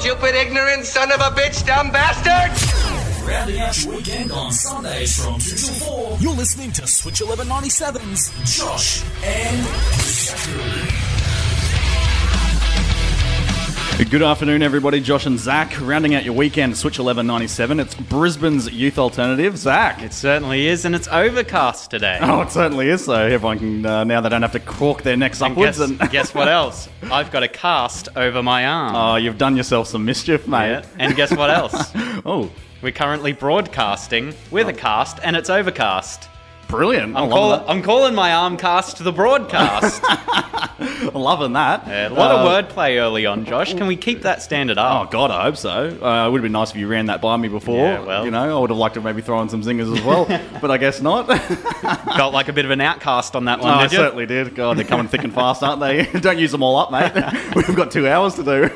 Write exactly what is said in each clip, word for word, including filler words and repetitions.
stupid, ignorant son of a bitch, dumb bastard! Rounding out your weekend on Sundays from two till four. You're listening to Switch eleven ninety-seven's Josh and Zachary. Good afternoon, everybody. Josh and Zach, rounding out your weekend, Switch eleven ninety-seven. It's Brisbane's youth alternative. Zach. It certainly is, and it's overcast today. Oh, it certainly is, so everyone can, uh, now they don't have to cork their necks and upwards. Guess, and guess what else? I've got a cast over my arm. Oh, you've done yourself some mischief, mate. Yeah. And guess what else? Oh. We're currently broadcasting with oh. a cast, and it's overcast. Brilliant. I'm, call- I'm calling my arm cast the broadcast. Loving that. Yeah, a lot uh, of wordplay early on, Josh. Can we keep that standard up? Oh, God, I hope so. Uh, it would have been nice if you ran that by me before. Yeah, well. You know, I would have liked to maybe throw in some zingers as well, but I guess not. Felt like a bit of an outcast on that one, no, did you? I certainly did. God, they're coming thick and fast, aren't they? Don't use them all up, mate. We've got two hours to do.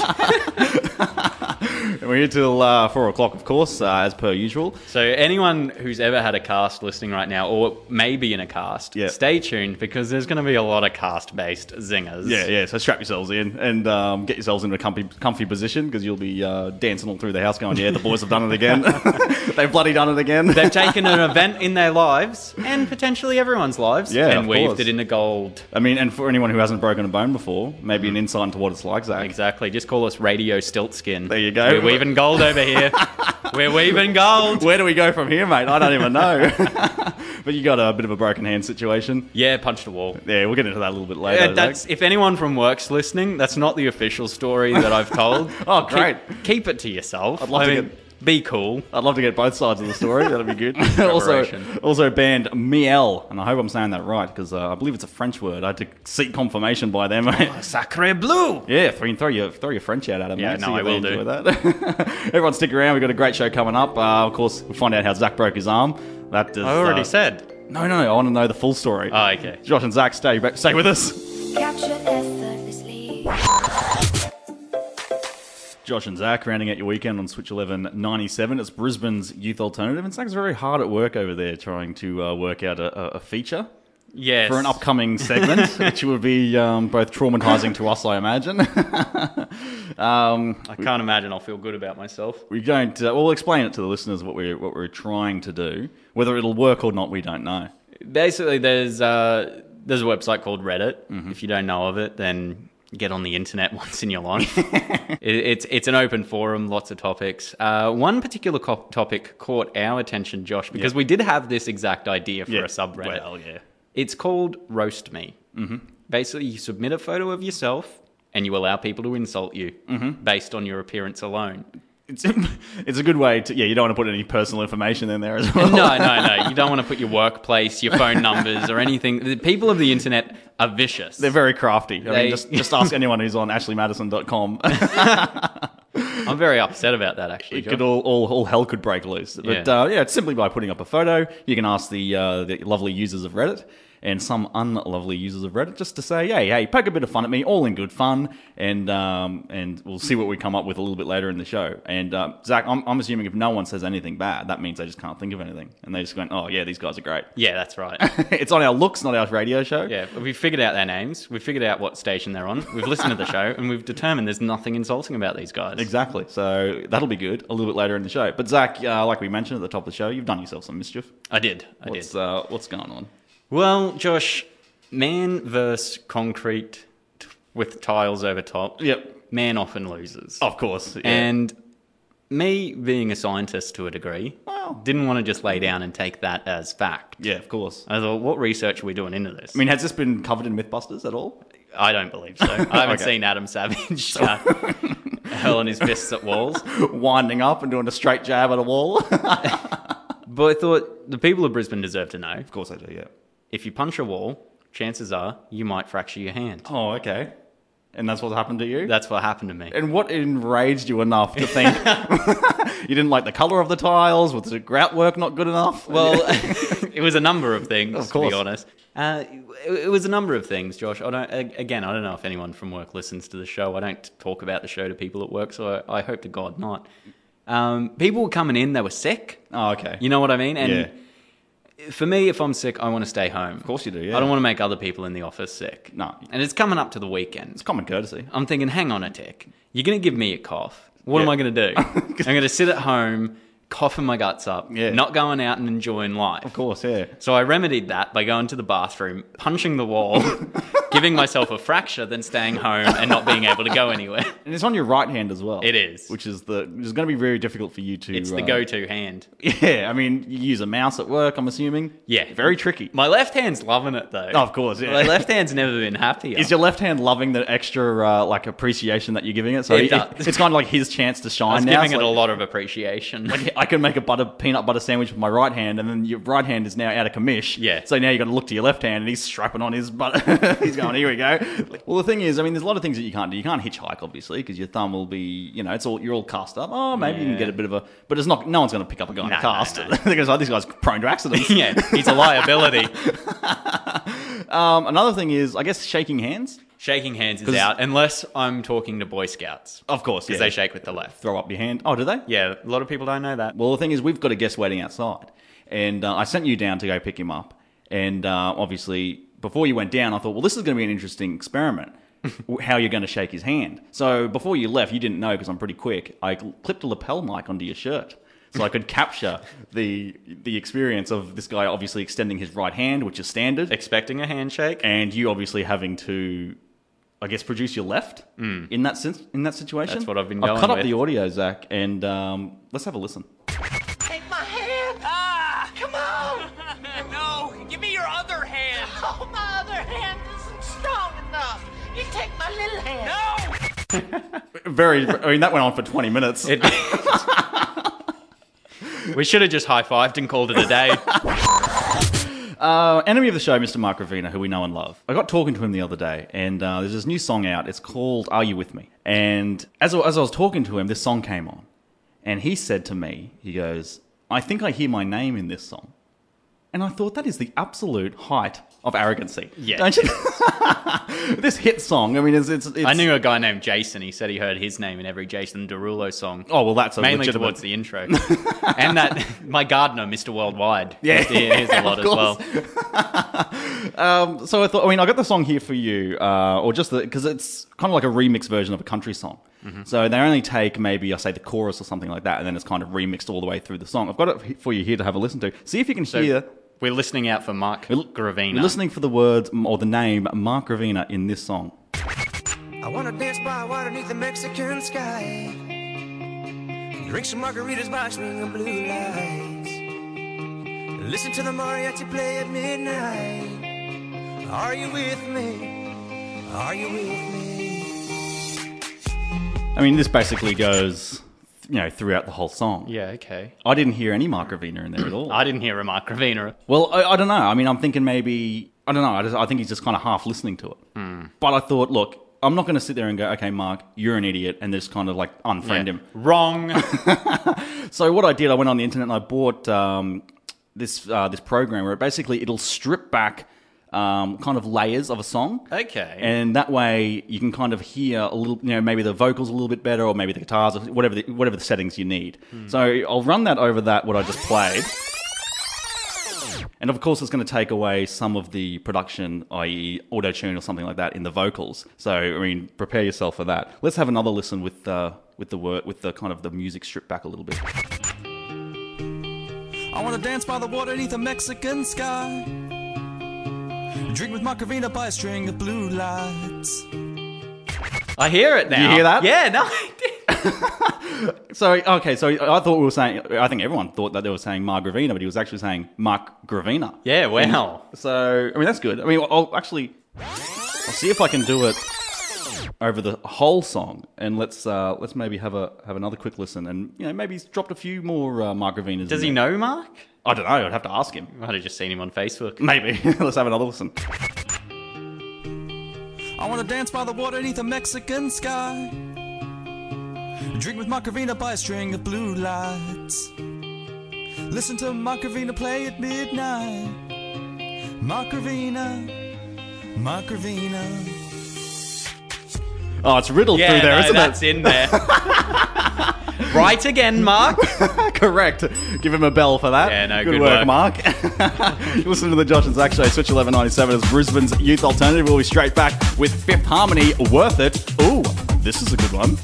And we're here till uh, four o'clock, of course, uh, as per usual. So anyone who's ever had a cast listening right now, or maybe in a cast, yeah. stay tuned because there's going to be a lot of cast-based zingers. Yeah, yeah. So strap yourselves in and um, get yourselves into a comfy, comfy position because you'll be uh, dancing all through the house going, yeah, the boys have done it again. They've bloody done it again. They've taken an event in their lives and potentially everyone's lives yeah, and weaved course. it into gold. I mean, and for anyone who hasn't broken a bone before, maybe mm. an insight into what it's like, Zach. Exactly. Just call us Radio Stiltskin. There you go. We're weaving gold over here. We're weaving gold. Where do we go from here, mate? I don't even know. But you got a bit of a broken hand situation. Yeah, punched a wall. Yeah, we'll get into that a little bit later. Yeah, that's, if anyone from work's listening, that's not the official story that I've told. Oh, great. Keep, keep it to yourself. I'd love I to mean, get... Be cool. I'd love to get both sides of the story. That'd be good. also, also banned miel, and I hope I'm saying that right because uh, I believe it's a French word. I had to seek confirmation by them. Oh, sacre bleu! Yeah, throw, throw your throw your French out at them. Yeah, mate. no, See I will do that. Everyone, stick around. We've got a great show coming up. Uh, of course, we'll find out how Zach broke his arm. That is, I already uh, said. No, no, I want to know the full story. Oh, okay. Josh and Zach, stay stay with us. Capture effortlessly. Josh and Zach, rounding out your weekend on Switch eleven ninety-seven. It's Brisbane's youth alternative, and Zach's very hard at work over there trying to uh, work out a, a feature yes. for an upcoming segment, which would be um, both traumatising to us, I imagine. um, I can't imagine I'll feel good about myself. We're going to, well, we'll explain it to the listeners what we're what we're trying to do. Whether it'll work or not, we don't know. Basically, there's uh, there's a website called Reddit. Mm-hmm. If you don't know of it, then get on the internet once in your life. it, it's it's an open forum, lots of topics. Uh, one particular co- topic caught our attention, Josh, because yep. we did have this exact idea for yeah. a subreddit. Well, yeah. It's called Roast Me. Mm-hmm. Basically, you submit a photo of yourself and you allow people to insult you mm-hmm. based on your appearance alone. It's it's a good way to, yeah, you don't want to put any personal information in there as well. No, no, no. You don't want to put your workplace, your phone numbers or anything. The people of the internet are vicious. They're very crafty. I They... mean, just, just ask anyone who's on ashley madison dot com. I'm very upset about that, actually. It could all, all, all hell could break loose. But yeah. Uh, yeah, it's simply by putting up a photo. You can ask the uh, the lovely users of Reddit and some unlovely users of Reddit just to say, hey, hey, poke a bit of fun at me, all in good fun, and um, and we'll see what we come up with a little bit later in the show. And uh, Zach, I'm, I'm assuming if no one says anything bad, that means they just can't think of anything. And they just go, oh, yeah, these guys are great. Yeah, that's right. It's on our looks, not our radio show. Yeah, we've figured out their names, we've figured out what station they're on, we've listened to the show, and we've determined there's nothing insulting about these guys. Exactly. So that'll be good a little bit later in the show. But Zach, uh, like we mentioned at the top of the show, you've done yourself some mischief. I did, I what's, did. Uh, what's going on? Well, Josh... Man versus concrete t- with tiles over top. Yep. Man often loses. Of course. Yeah. And me, being a scientist to a degree, well, didn't want to just lay down and take that as fact. Yeah, of course. I thought, what research are we doing into this? I mean, has this been covered in Mythbusters at all? I don't believe so. I haven't Okay. seen Adam Savage uh, hurling his fists at walls. Winding up and doing a straight jab at a wall. But I thought the people of Brisbane deserve to know. Of course I do, yeah. If you punch a wall, chances are you might fracture your hand. Oh, okay. And that's what happened to you? That's what happened to me. And what enraged you enough to think you didn't like the colour of the tiles? Was the grout work not good enough? Well, it was a number of things, of course. to be honest. Uh, it, it was a number of things, Josh. I don't. Again, I don't know if anyone from work listens to the show. I don't talk about the show to people at work, so I, I hope to God not. Um, people were coming in, they were sick. Oh, okay. You know what I mean? And yeah. For me, if I'm sick, I want to stay home. Of course you do, yeah. I don't want to make other people in the office sick. No. And it's coming up to the weekend. It's common courtesy. I'm thinking, hang on a tick. You're going to give me a cough. What Yeah. am I going to do? I'm going to sit at home, coughing my guts up, Yeah. not going out and enjoying life. Of course, yeah. So I remedied that by going to the bathroom, punching the wall, giving myself a fracture, then staying home and not being able to go anywhere. And it's on your right hand as well. It is. Which is the which is going to be very difficult for you to... It's the uh, go-to hand. Yeah, I mean, you use a mouse at work, I'm assuming. Yeah. Very tricky. My left hand's loving it, though. Oh, of course, yeah. My left hand's never been happier. Is your left hand loving the extra, uh, like, appreciation that you're giving it? So It it- does. it's kind of like his chance to shine I was now. giving It's it a like- lot of appreciation. I can make a butter peanut butter sandwich with my right hand, and then your right hand is now out of commish. Yeah. So now you got to look to your left hand, and he's strapping on his butter. He's going, here we go. Well, the thing is, I mean, there's a lot of things that you can't do. You can't hitchhike, obviously, because your thumb will be, you know, it's all you're all cast up. Oh, maybe you can Yeah. get a bit of a, but it's not. No one's going to pick up a guy in No, a cast. no, no. Because oh, this guy's prone to accidents. Yeah, he's a liability. Um, another thing is, I guess, shaking hands. Shaking hands is 'Cause- out, unless I'm talking to Boy Scouts. Of course, Because yeah. they shake with the left. Throw up your hand. Oh, do they? Yeah, a lot of people don't know that. Well, the thing is, we've got a guest waiting outside, and uh, I sent you down to go pick him up. And uh, obviously, before you went down, I thought, well, this is going to be an interesting experiment. How you're going to shake his hand. So before you left, you didn't know because I'm pretty quick. I clipped a lapel mic onto your shirt, so I could capture the the experience of this guy obviously extending his right hand, which is standard, Expecting a handshake? and you obviously having to, I guess, produce your left in that sense, in that situation. That's what I've been I've going cut up with. the audio, Zach, and um, let's have a listen. Take my hand. Ah, come on. No, give me your other hand. Oh, my other hand isn't strong enough. You take my little hand. No. Very, I mean, that went on for twenty minutes. It- we should have just high-fived and called it a day. Uh, enemy of the show, Mister Mark Ravina, who we know and love. I got talking to him the other day, and uh, there's this new song out. It's called Are You With Me? And as, I- as I was talking to him, this song came on. And he said to me, he goes, I think I hear my name in this song. And I thought, that is the absolute height of arrogancy. Yeah. Don't you? This hit song, I mean, it's... it's, it's I knew a guy named Jason. He said he heard his name in every Jason Derulo song. Oh, well, that's a Mainly legitimate... towards the intro. And that, my gardener, Mister Worldwide. Yeah, he hears a lot of as well. Um, so I thought, I mean, I got the song here for you, uh, or just because it's kind of like a remix version of a country song. Mm-hmm. So they only take maybe, I say, the chorus or something like that, and then it's kind of remixed all the way through the song. I've got it for you here to have a listen to. See if you can So hear. we're listening out for Mark We're Gravina. We're listening for the words or the name Mark Ravina in this song. I wanna dance by water beneath the Mexican sky. Drink some margaritas by a string of blue lights. Listen to the mariachi play at midnight. Are you with me? Are you with me? I mean, this basically goes, you know, throughout the whole song. Yeah, okay. I didn't hear any Mark Ravina in there at all. I didn't hear a Mark Gravina. Well, I, I don't know. I mean, I'm thinking maybe, I don't know. I, just, I think he's just kind of half listening to it. But I thought, look, I'm not going to sit there and go, okay, Mark, you're an idiot, and just kind of like unfriend Yeah. him. Wrong. So what I did, I went on the internet and I bought um, this uh, this program where it basically it'll strip back um, kind of layers of a song. Okay. And that way you can kind of hear a little, you know, maybe the vocals a little bit better, or maybe the guitars, or whatever the, whatever the settings you need. So I'll run that over that what I just played. And of course, it's going to take away some of the production, that is, auto-tune or something like that, in the vocals. So, I mean, prepare yourself for that. Let's have another listen with uh, with the word, with the kind of the music stripped back a little bit. I wanna dance by the water beneath a Mexican sky. Drink with Macarena by a string of blue lights. I hear it now. You hear that? Yeah, no, I did. So, okay, so I thought we were saying, I think everyone thought that they were saying Mark Gravina, but he was actually saying Mark Gravina. Yeah, wow. So, I mean, that's good. I mean, I'll actually, I'll see if I can do it over the whole song, and let's uh, let's maybe have a have another quick listen, and you know, maybe he's dropped a few more uh, Mark Gravinas. Does in he there. know Mark? I don't know. I'd have to ask him. I might have just seen him on Facebook. Maybe. Let's have another listen. I wanna dance by the water beneath a Mexican sky. Drink with Macarena by a string of blue lights. Listen to Macarena play at midnight. Macarena, Macarena. Oh, it's riddled Yeah, through there, no, isn't that's it? in there. Right again, Mark. Correct. Give him a bell for that. Yeah, no, good, good work, work. Mark. You listen to the Josh and Zach Show, Switch eleven ninety-seven is Brisbane's youth alternative. We'll be straight back with Fifth Harmony, Worth It. Ooh, this is a good one.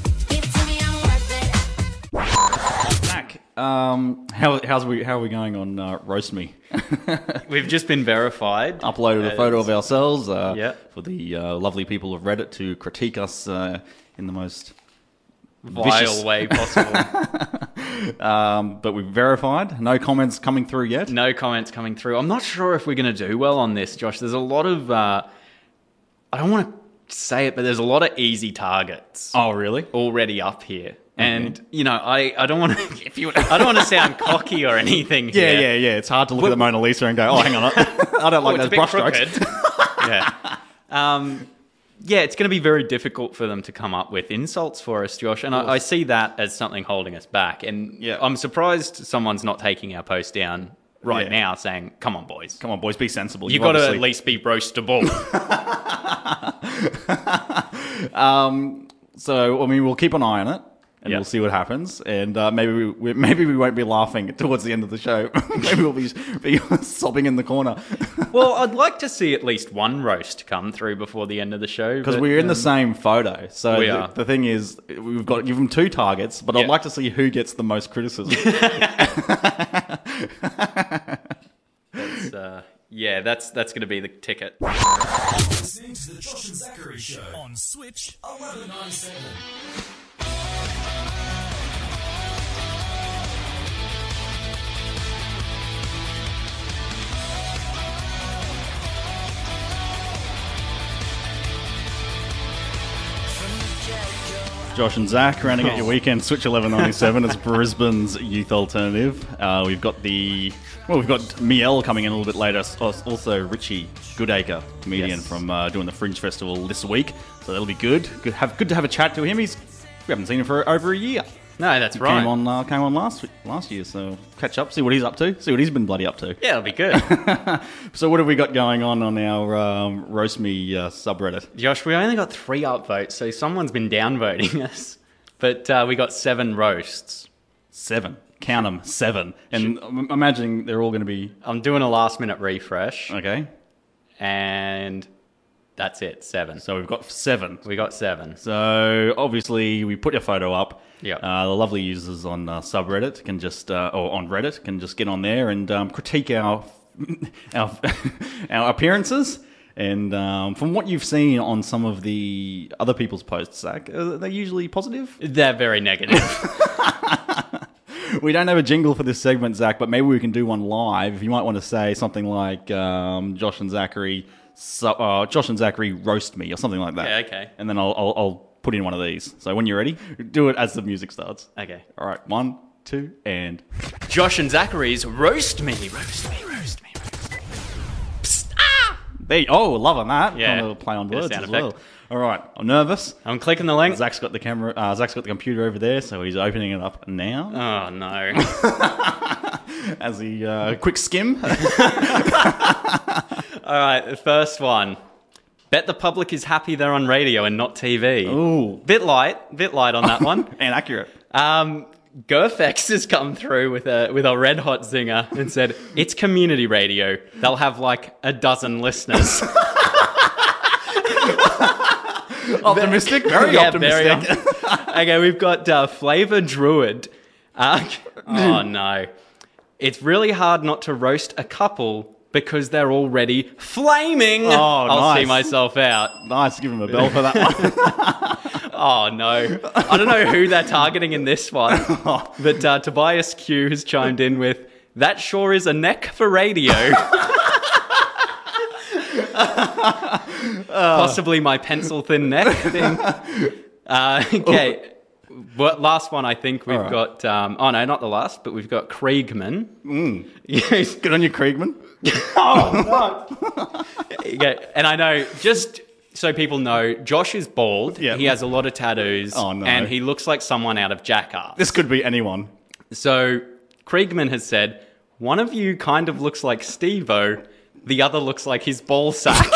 Zach, um, how, how's we, how are we going on uh, Roast Me? We've just been verified. Uploaded a photo of ourselves uh, Yeah. for the uh, lovely people of Reddit to critique us uh, in the most vile vicious way possible. Um, but we've verified. No comments coming through yet. No comments coming through. I'm not sure if we're going to do well on this, Josh. There's a lot of, uh, I don't want to say it, but there's a lot of easy targets Oh, really? already up here. And, you know, I, I don't want to, if you, I don't want to sound cocky or anything Yeah, here. yeah, yeah. It's hard to look at the Mona Lisa and go, oh, hang on. I don't like Oh, those it's a bit brushstrokes. crooked. yeah. Um, yeah, it's going to be very difficult for them to come up with insults for us, Josh. And I, I see that as something holding us back. And Yeah. I'm surprised someone's not taking our post down right Yeah. now saying, come on, boys. Come on, boys, be sensible. You've You've got to obviously- at least be roastable. Um, so, I mean, we'll keep an eye on it. And Yeah. we'll see what happens, and uh, maybe we, we maybe we won't be laughing towards the end of the show. Maybe we'll be, be sobbing in the corner Well, I'd like to see at least one roast come through before the end of the show. because but, we're in the um, same photo. So We the, are. the thing is, we've got to give them two targets, but I'd Yeah. like to see who gets the most criticism. It's, uh, yeah, that's that's going to be the ticket. Listening to the Josh and Zachary Show on Switch eleven ninety-seven. Josh and Zach, rounding out your weekend, Switch eleven ninety-seven. It's Brisbane's youth alternative. Uh, we've got the well, we've got Miel coming in a little bit later. Also, Richie Goodacre, comedian Yes. from uh, doing the Fringe Festival this week. So that'll be good. Good, have good to have a chat to him. He's we haven't seen him for over a year. No, that's right. Came on, uh, came on last week- last year. So catch up, see what he's up to, see what he's been bloody up to. Yeah, it'll be good. So what have we got going on on our um, Roast Me uh, subreddit? Josh, we only got three upvotes, so someone's been downvoting us. But uh, we got seven roasts. Seven. Count them, seven. And I'm imagining they're all going to be I'm doing a last minute refresh, okay. and that's it, seven. So we've got seven. We got seven. So obviously we put your photo up. Yep. Uh, the lovely users on uh, subreddit can just uh, or on Reddit can just get on there and um, critique our our our appearances. And um, from what you've seen on some of the other people's posts, Zach, are they usually positive? They're very negative. We don't have a jingle for this segment, Zach, but maybe we can do one live. You might want to say something like um, Josh and Zachary, so, uh, Josh and Zachary roast me or something like that. Yeah, okay. And then I'll, I'll, I'll put in one of these. So when you're ready, do it as the music starts. Okay. All right, one, two, and Josh and Zachary's roast me, roast me, roast me, roast me. Psst, ah! there. You, oh, loving that. Yeah. Trying to play on Bit of words sound as well. effect. All right, I'm nervous. I'm clicking the link. Zach's got the camera. Uh, Zach's got the computer over there, so he's opening it up now. Oh, no. As he uh, quick skim. All right, the first one. Bet the public is happy they're on radio and not T V. Ooh, Bit light, bit light on that one. and accurate. Um, Gerfex has come through with a with a red hot zinger and said it's community radio. They'll have like a dozen listeners. Optimistic, very Yeah, optimistic. very op- okay, we've got uh, Flavor Druid. Uh, oh no, it's really hard not to roast a couple because they're already flaming. Oh, I'll see nice. myself out. Nice, give him a bell for that one. Oh no, I don't know who they're targeting in this one, but uh, Tobias Q has chimed in with, "That sure is a neck for radio." Possibly my pencil thin neck thing. Uh, okay, well, last one I think we've All right. got. Um, oh no, not the last, but we've got Kriegman. Mm. Yes. Good on you, Kriegman. Okay, and I know, just so people know, Josh is bald. Yep. He has a lot of tattoos. Oh, no. And he looks like someone out of Jackass. This could be anyone. So Kriegman has said, one of you kind of looks like Steve-O, the other looks like his ball sack.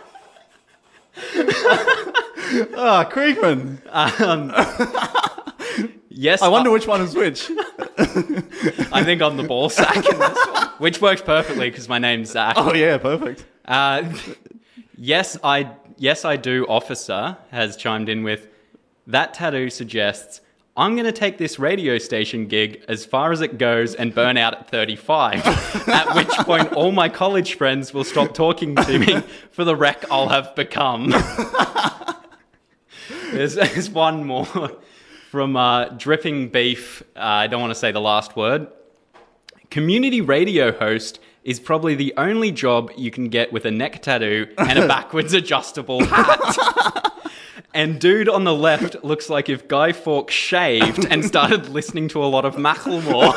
Ah, Kriegman. um, Yes, I wonder which one is which. I think I'm the ball sack in this one, which works perfectly because my name's Zach. Oh yeah, perfect. Uh, yes, I yes I do. Officer has chimed in with that tattoo suggests I'm going to take this radio station gig as far as it goes and burn out at thirty-five. At which point, all my college friends will stop talking to me for the wreck I'll have become. there's, there's one more from uh, Dripping Beef. Uh, I don't want to say the last word. Community radio host is probably the only job you can get with a neck tattoo and a backwards adjustable hat. And dude on the left looks like if Guy Fawkes shaved and started listening to a lot of Macklemore.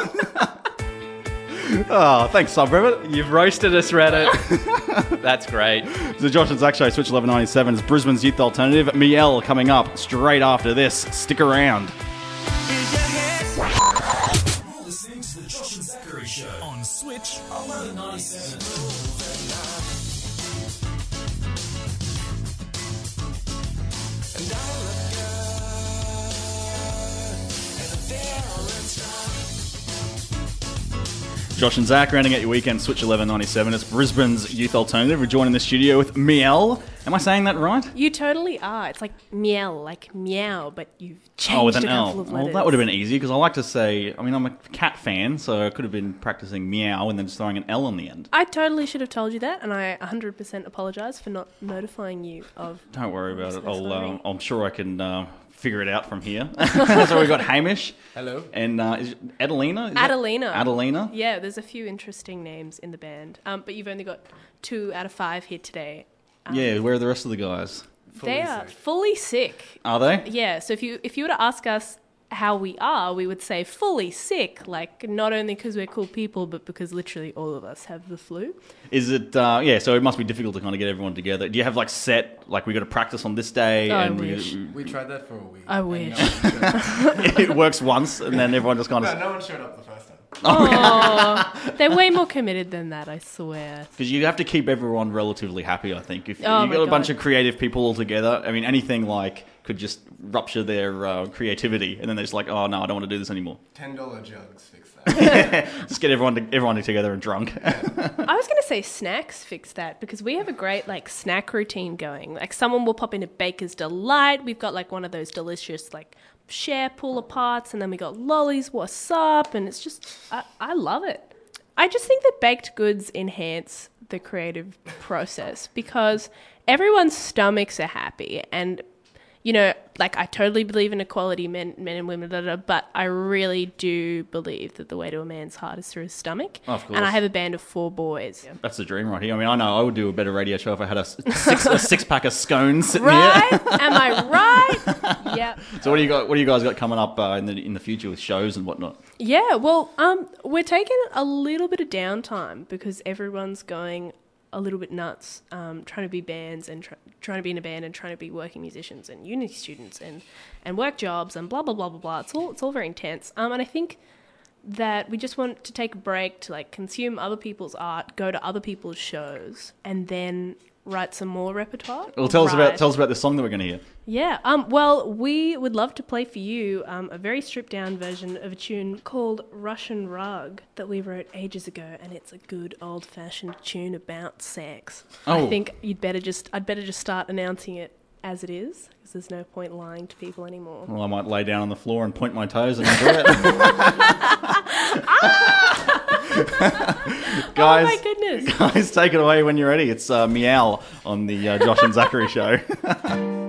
Oh, thanks, subreddit. You've roasted us, Reddit. That's great. The Josh and Zach Show, Switch eleven ninety-seven is Brisbane's youth alternative. Miel coming up straight after this. Stick around. You're listening to the Josh and Zachary Show on Switch eleven ninety-seven. Josh and Zach rounding out your weekend, Switch eleven ninety-seven. It's Brisbane's youth alternative. We're joining the studio with Miel. Am I saying that right? You totally are. It's like meow, like meow, but you've changed Oh, with an a couple L. of letters. Well, that would have been easy because I like to say, I mean, I'm a cat fan, so I could have been practicing meow and then just throwing an L on the end. I totally should have told you that, and I one hundred percent apologise for not notifying you of... Don't worry about I'm it. so I'll, sorry. uh, I'm sure I can uh, figure it out from here. So we've got Hamish. Hello. And uh, is it Adelina? Is that- Adelina. Adelina? Yeah, there's a few interesting names in the band, um, but you've only got two out of five here today. Um, Yeah, where are the rest of the guys? They are fully sick. Are they? Yeah, so if you if you were to ask us how we are, we would say fully sick, like not only because we're cool people, but because literally all of us have the flu. Is it, uh, yeah, so it must be difficult to kind of get everyone together. Do you have like set, like we got to practice on this day? I and wish. We, We tried that for a week. I and wish. No one showed up. it works once and then everyone just kind no, of... no one showed up the first time. Oh, they're way more committed than that, I swear. Because you have to keep everyone relatively happy, I think. If Oh you my got a bunch God. of creative people all together, I mean, anything like could just rupture their uh, creativity, and then they're just like, oh no, I don't want to do this anymore. Ten dollar jugs fix that. Just get everyone to, everyone together and drunk. I was going to say snacks fix that because we have a great like snack routine going. Like someone will pop into Baker's Delight. We've got like one of those delicious like share pull aparts, and then we got lollies. What's up? And it's just I, I love it. I just think that baked goods enhance the creative process because everyone's stomachs are happy and. You know, like I totally believe in equality, men, men and women, blah, blah, blah, but I really do believe that the way to a man's heart is through his stomach. Of course. And I have a band of four boys. That's the dream right here. I mean, I know I would do a better radio show if I had a six, a six pack of scones sitting Right? here. Am I right? Yep. So what do you got? What do you guys got coming up uh, in the in the future with shows and whatnot? Yeah, well, um, we're taking a little bit of downtime because everyone's going a little bit nuts, um, trying to be bands and tr- trying to be in a band and trying to be working musicians and uni students and, and work jobs and blah blah blah blah blah. It's all it's all very intense. Um, and I think that we just want to take a break to like consume other people's art, go to other people's shows, and then write some more repertoire. Well, tell us about Write- tell us about the song that we're going to hear. Yeah. Um. Well, we would love to play for you um, a very stripped down version of a tune called Russian Rug that we wrote ages ago, and it's a good old fashioned tune about sex. Oh. I think you'd better just I'd better just start announcing it as it is because there's no point lying to people anymore. Well, I might lay down on the floor and point my toes and enjoy it. Guys, Oh my goodness. guys, take it away when you're ready. It's uh, Meow on the uh, Josh and Zachary Show.